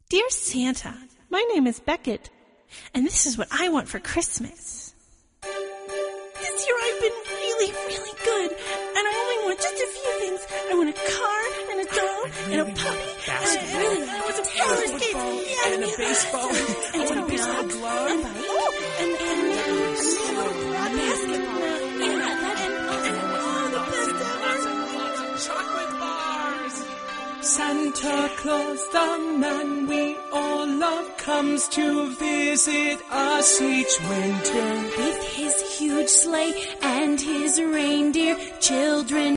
Dear Santa, my name is Beckett, and this is what I want for Christmas. This year I've been really, really good, and I only want just a few things. I want a car and a doll and a puppy, and I want some roller skates, and a baseball, and a baseball glove, and a basketball, and all the best ever. Chocolate bars! Santa Claus, the man we all love, comes to visit us each winter. With his huge sleigh and his reindeer, children